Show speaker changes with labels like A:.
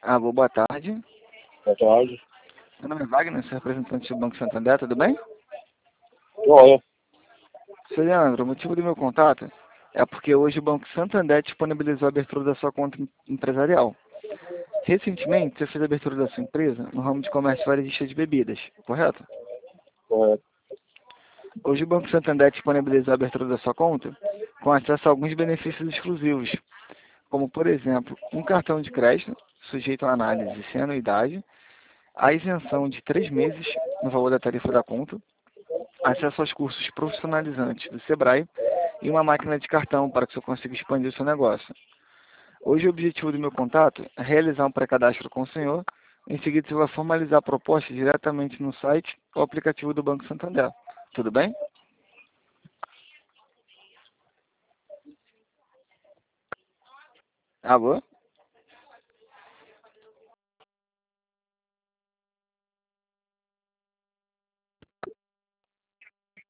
A: Boa tarde.
B: Boa tarde.
A: Meu nome é Wagner, sou representante do Banco Santander, tudo bem?
B: Olha,
A: Seu Leandro, o motivo do meu contato é porque hoje o Banco Santander disponibilizou a abertura da sua conta empresarial. Recentemente, você fez a abertura da sua empresa no ramo de comércio varejista de bebidas, correto?
B: correto.
A: Hoje o Banco Santander disponibilizou a abertura da sua conta com acesso a alguns benefícios exclusivos, como, por exemplo, um cartão de crédito sujeito à análise sem anuidade, a isenção de 3 meses no valor da tarifa da conta, acesso aos cursos profissionalizantes do Sebrae e uma máquina de cartão para que você consiga expandir o seu negócio. Hoje o objetivo do meu contato é realizar um pré-cadastro com o senhor. Em seguida você vai formalizar a proposta diretamente no site ou aplicativo do Banco Santander. Tudo bem? Alô?